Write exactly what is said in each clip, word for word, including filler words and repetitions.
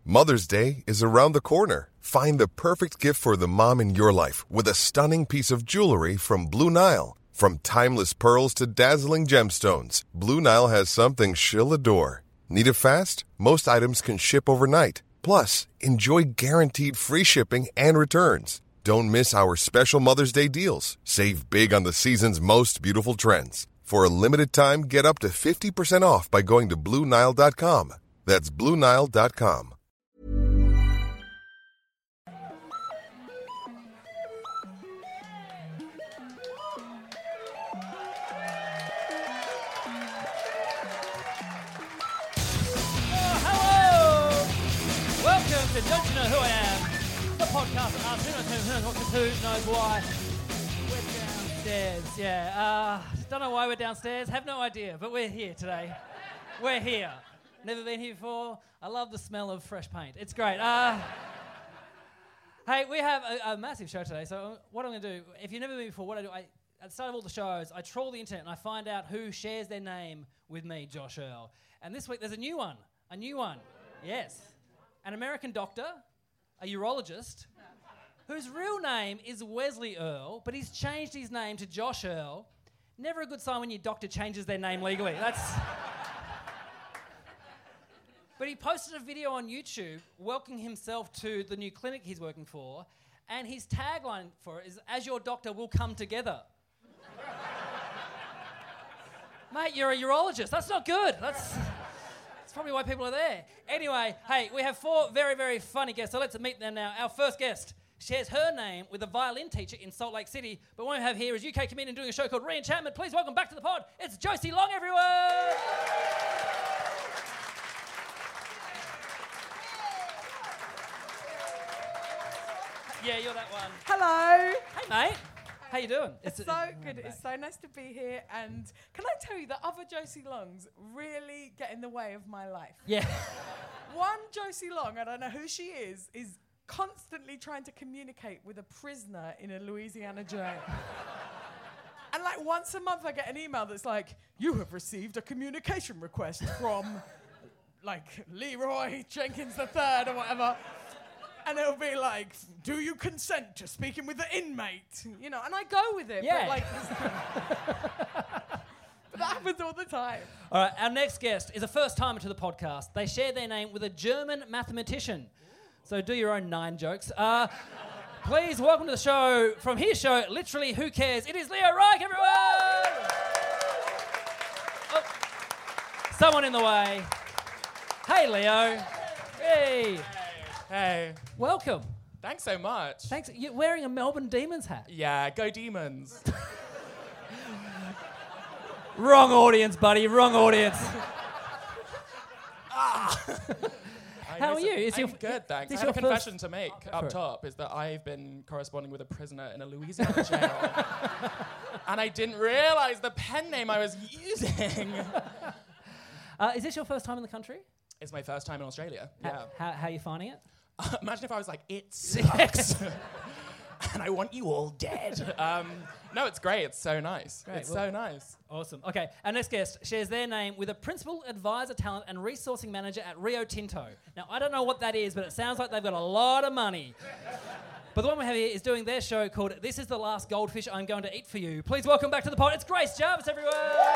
Mother's Day is around the corner. Find the perfect gift for the mom in your life with a stunning piece of jewelry from Blue Nile. From timeless pearls to dazzling gemstones, Blue Nile has something she'll adore. Need it fast? Most items can ship overnight. Plus, enjoy guaranteed free shipping and returns. Don't miss our special Mother's Day deals. Save big on the season's most beautiful trends. For a limited time, get up to fifty percent off by going to Blue Nile dot com. That's Blue Nile dot com. Don't you know who I am? The podcast that asks who knows who, who knows what, who knows why. We're downstairs, yeah. Uh, don't know why we're downstairs, have no idea, but we're here today. We're here. Never been here before. I love the smell of fresh paint. It's great. Uh, hey, we have a, a massive show today, so what I'm going to do, if you've never been before, what I do, I, at the start of all the shows, I trawl the internet and I find out who shares their name with me, Josh Earl. And this week there's a new one. A new one. Yes. An American doctor, a urologist, whose real name is Wesley Earl, but he's changed his name to Josh Earl. Never a good sign when your doctor changes their name legally. That's. But he posted a video on YouTube welcoming himself to the new clinic he's working for, and his tagline for it is, "As your doctor, we'll come together." Mate, you're a urologist. That's not good. That's... That's probably why people are there. Anyway, hey, we have four very, very funny guests, so let's meet them now. Our first guest shares her name with a violin teacher in Salt Lake City, but what we have here is U K comedian doing a show called Re-Enchantment. Please welcome back to the pod, it's Josie Long, everyone! Yeah, you're that one. Hello. Hey, mate. How you doing? It's, it's so good. It's so nice to be here. And can I tell you that other Josie Longs really get in the way of my life? Yeah. One Josie Long, I don't know who she is, is constantly trying to communicate with a prisoner in a Louisiana jail. And like once a month I get an email that's like, "You have received a communication request from like Leroy Jenkins the third or whatever." And it'll be like, "Do you consent to speaking with the inmate?" You know, and I go with it. Yeah. But like, but that happens all the time. All right, our next guest is a first-timer to the podcast. They share their name with a German mathematician. So do your own nine jokes. Uh, please welcome to the show, from his show, Literally Who Cares? It is Leo Reich, everyone! Oh, someone in the way. Hey, Leo. Hey. Hey. Welcome. Thanks so much. Thanks. You're wearing a Melbourne Demons hat. Yeah, go Demons. Wrong audience, buddy. Wrong audience. ah. How are you? Is I'm your, good, thanks. I is have your a confession first... to make oh, up top, is that I've been corresponding with a prisoner in a Louisiana jail. And I didn't realise the pen name I was using. uh, is this your first time in the country? It's my first time in Australia, How, yeah. how, how are you finding it? Uh, imagine if I was like, "It sucks." And I want you all dead. Um, no, it's great. It's so nice. Great, it's well, so nice. Awesome. Okay, our next guest shares their name with a principal advisor, talent, and resourcing manager at Rio Tinto. Now, I don't know what that is, but it sounds like they've got a lot of money. But the one we have here is doing their show called "This Is the Last Goldfish I'm Going to Eat for You." Please welcome back to the pod, it's Grace Jarvis, everyone!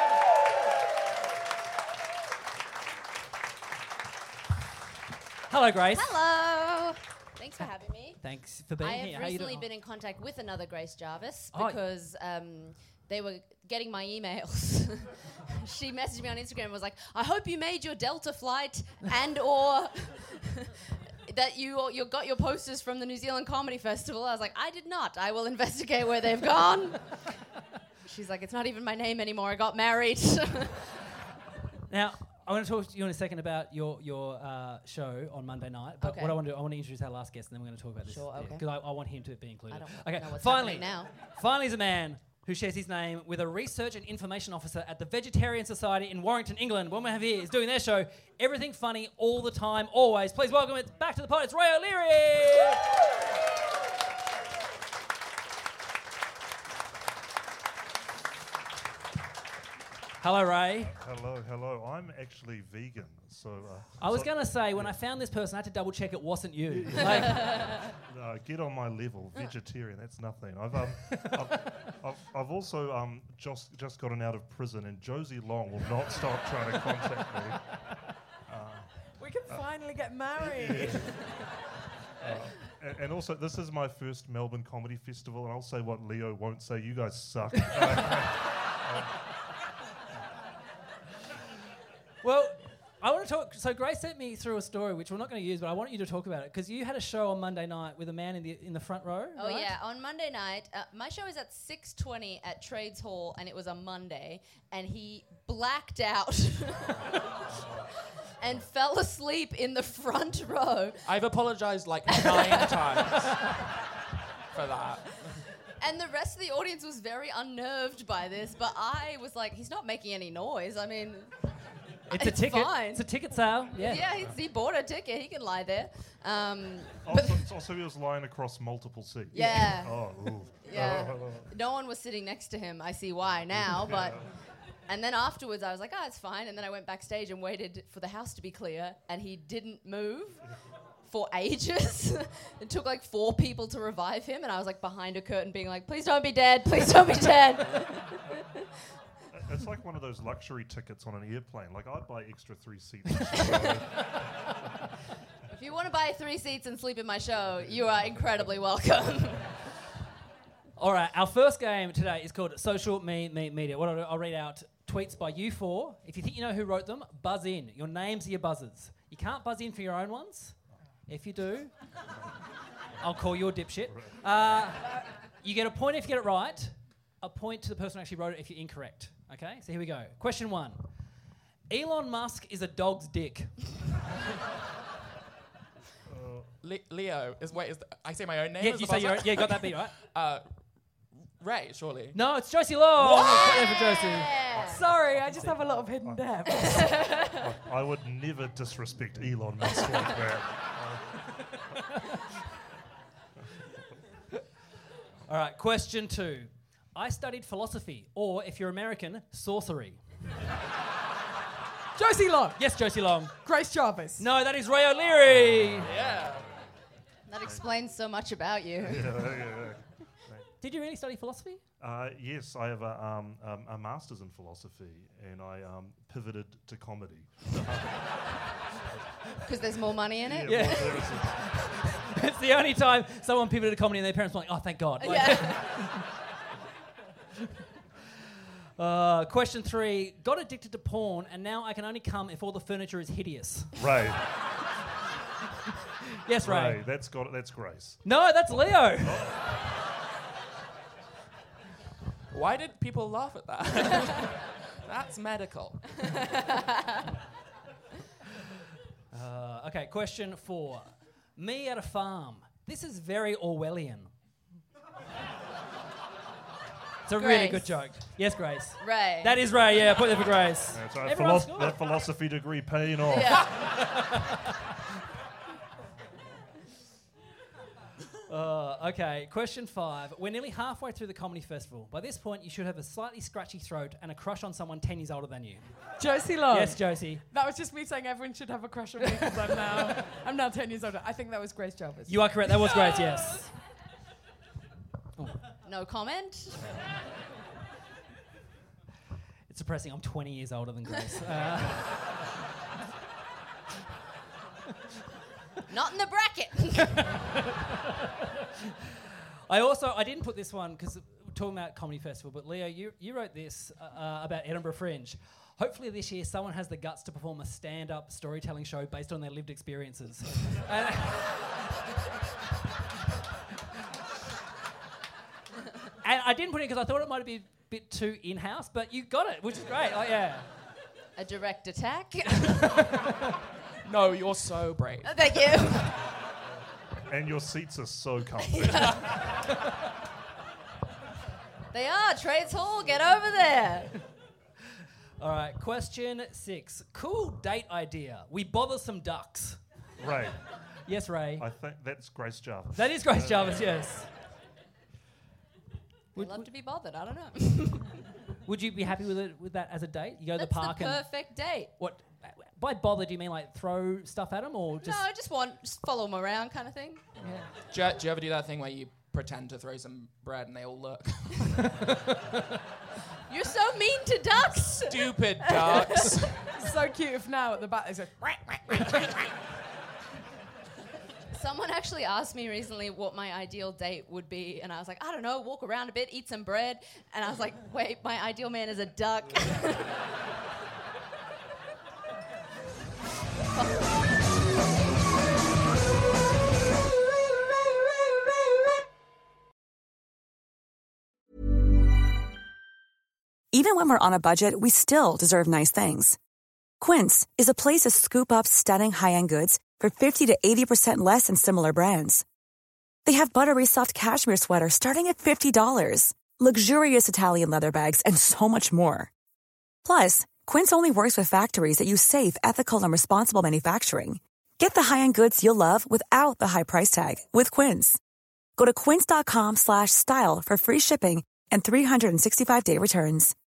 Hello, Grace. Hello. Thanks for having me. Thanks for being I here. have How you recently doing? been in contact with another Grace Jarvis Oh. because um, they were getting my emails. She messaged me on Instagram and was like, "I hope you made your Delta flight and or that you you got your posters from the New Zealand Comedy Festival." I was like, "I did not. I will investigate where they've gone." She's like, "It's not even my name anymore. I got married." Now, I want to talk to you in a second about your your uh, show on Monday night. But Okay. what I want to do, I want to introduce our last guest, and then we're going to talk about this. Sure, okay. Because I, I want him to be included. I don't okay. know what's finally, happening now. finally, is a man who shares his name with a research and information officer at the Vegetarian Society in Warrington, England. What we have here is doing their show, Everything Funny All the Time, Always. Please welcome it back to the pod. It's Ray O'Leary. Hello, Ray. Hello, hello. I'm actually vegan, so... Uh, I was so- going to say, when yeah. I found this person, I had to double check it wasn't you. Like, No, get on my level, vegetarian. That's nothing. I've um, I've, I've, I've also um just just gotten out of prison, and Josie Long will not stop trying to contact me. We can finally get married. Uh, and, and also, this is my first Melbourne Comedy Festival, and I'll say what Leo won't say. You guys suck. well, I want to talk. So Grace sent me through a story, which we're not going to use, but I want you to talk about it because you had a show on Monday night with a man in the in the front row. Oh right? yeah, on Monday night, uh, my show is at six twenty at Trades Hall, and it was a Monday, and he blacked out and fell asleep in the front row. I've apologized like nine times for that. And the rest of the audience was very unnerved by this, but I was like, he's not making any noise. I mean, It's a it's ticket. fine. It's a ticket sale. Yeah. yeah, he's, he bought a ticket. He can lie there. Um, also, also, he was lying across multiple seats. Yeah. Oh, ooh. Yeah. No one was sitting next to him. I see why now, but... And then afterwards, I was like, oh, it's fine. And then I went backstage and waited for the house to be clear, and he didn't move for ages. It took like four people to revive him, and I was like behind a curtain being like, please don't be dead, please don't be dead. It's like one of those luxury tickets on an airplane. Like, I'd buy extra three seats. If you want to buy three seats and sleep in my show, you are incredibly welcome. All right, our first game today is called Social Me Me Media. What I'll, do, I'll read out tweets by you four. If you think you know who wrote them, buzz in. Your names are your buzzers. You can't buzz in for your own ones. If you do, I'll call you a dipshit. Uh, you get a point if you get it right. A point to the person who actually wrote it if you're incorrect. Okay, so here we go. Question one. Elon Musk is a dog's dick. Le- Leo is wait. Is th- I say my own name? Yeah, as you the say your buzzer? yeah, got that beat right. Uh, Ray, surely. No, it's Josie Long. Put it for Josie. Sorry, I just have a lot of hidden depth. I would never disrespect Elon Musk like that. All right, question two. I studied philosophy, or if you're American, sorcery. Josie Long, Yes, Josie Long. Grace Jarvis. No, that is Ray O'Leary. Yeah. That explains so much about you. Yeah, yeah, yeah. Did you really study philosophy? Uh, yes, I have a, um, um, a master's in philosophy, and I um, pivoted to comedy. Because there's more money in it? Yeah. well, there is a- It's the only time someone pivoted to comedy and their parents were like, oh, thank God. Like, Yeah. uh, question three. Got addicted to porn, and now I can only come if all the furniture is hideous. Ray, Yes, Ray. Ray, that's got that's Grace. No, that's Leo. Why did people laugh at that? That's medical. Uh, okay, question four. Me at a farm. This is very Orwellian. It's a really Grace. good joke. Yes, Grace. Ray. That is Ray, yeah, put it for Grace. That's right, Everyone's philo- got it. that philosophy degree paying off. Yeah. Uh, okay, question five. We're nearly halfway through the comedy festival. By this point, you should have a slightly scratchy throat and a crush on someone ten years older than you. Josie Long. Yes, Josie. That was just me saying everyone should have a crush on me because I'm now I'm now ten years older. I think that was Grace Jarvis. You are correct. That was Grace, yes. No comment? It's depressing. I'm twenty years older than Grace. Uh, Not in the bracket. I also, I didn't put this one because we're talking about comedy festival, but Leo, you, you wrote this uh, about Edinburgh Fringe. Hopefully this year someone has the guts to perform a stand-up storytelling show based on their lived experiences. And And I didn't put it because I thought it might be a bit too in-house, but you got it, which is great. Like, yeah. A direct attack. No, you're so brave. Thank you. And your seats are so comfy. They are. Trades Hall, get over there. All right, question six. Cool date idea. We bother some ducks. Ray, Yes, Ray. I think that's Grace Jarvis. That is Grace Jarvis, yes. I'd love to be bothered. I don't know. Would you be happy with it with that as a date? You go to That's the park the and perfect date. what? By bother, do you mean like throw stuff at them or just? No, I just want just follow them around kind of thing. Yeah. Do you, do you ever do that thing where you pretend to throw some bread and they all look? You're so mean to ducks. Stupid ducks. So cute if now at the back they say, Someone actually asked me recently what my ideal date would be, and I was like, I don't know, walk around a bit, eat some bread, and I was like, wait, my ideal man is a duck. Even when we're on a budget, we still deserve nice things. Quince is a place to scoop up stunning high-end goods for fifty to eighty percent less than similar brands. They have buttery soft cashmere sweaters starting at fifty dollars, luxurious Italian leather bags, and so much more. Plus, Quince only works with factories that use safe, ethical, and responsible manufacturing. Get the high-end goods you'll love without the high price tag with Quince. Go to quince.com slash style for free shipping and three hundred sixty-five day returns.